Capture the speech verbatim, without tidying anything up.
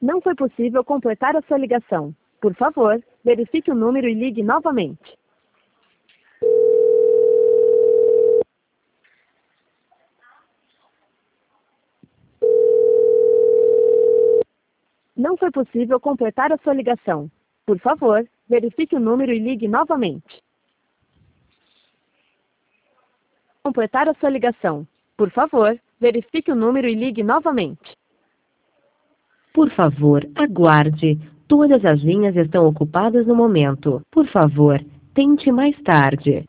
Não foi possível completar a sua ligação. Por favor, verifique o número e ligue novamente. Não foi possível completar a sua ligação. Por favor, verifique o número e ligue novamente. Completar a sua ligação. Por favor, verifique o número e ligue novamente. Por favor, aguarde. Todas as linhas estão ocupadas no momento. Por favor, tente mais tarde.